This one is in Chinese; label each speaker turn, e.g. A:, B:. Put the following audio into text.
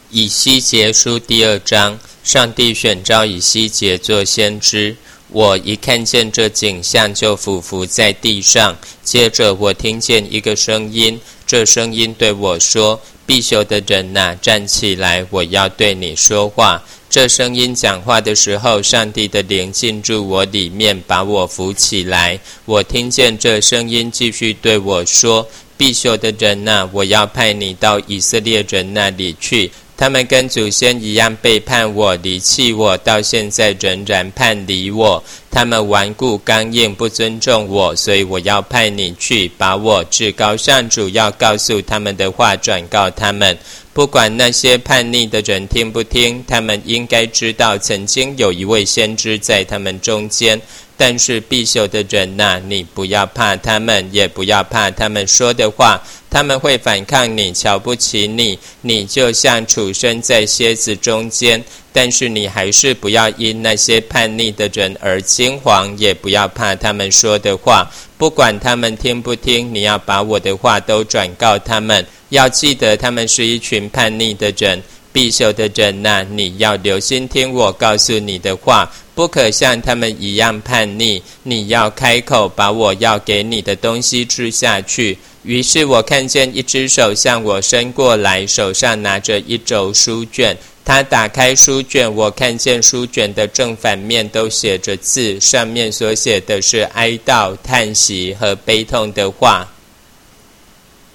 A: 以西结书第2章，上帝选召以西结做先知。我一看见这景象，就俯伏在地上。接着我听见一个声音，这声音对我说：必修的人哪，站起来，我要对你说话。这声音讲话的时候，上帝的灵进入我里面，把我扶起来。我听见这声音继续对我说：必修的人哪，我要派你到以色列人那里去。他们跟祖先一样背叛我，离弃我，到现在仍然叛离我。他们顽固刚硬，不尊重我，所以我要派你去，把我至高上主要告诉他们的话转告他们。不管那些叛逆的人听不听，他们应该知道曾经有一位先知在他们中间。但是必修的人哪，你不要怕他们，也不要怕他们说的话。他们会反抗你，瞧不起你，你就像处身在蝎子中间。但是你还是不要因那些叛逆的人而惊惶，也不要怕他们说的话。不管他们听不听，你要把我的话都转告他们。要记得他们是一群叛逆的人。必修的人哪，你要留心听我告诉你的话，不可像他们一样叛逆。你要开口，把我要给你的东西吃下去。于是我看见一只手向我伸过来，手上拿着一轴书卷。他打开书卷，我看见书卷的正反面都写着字，上面所写的是哀悼、叹息和悲痛的话。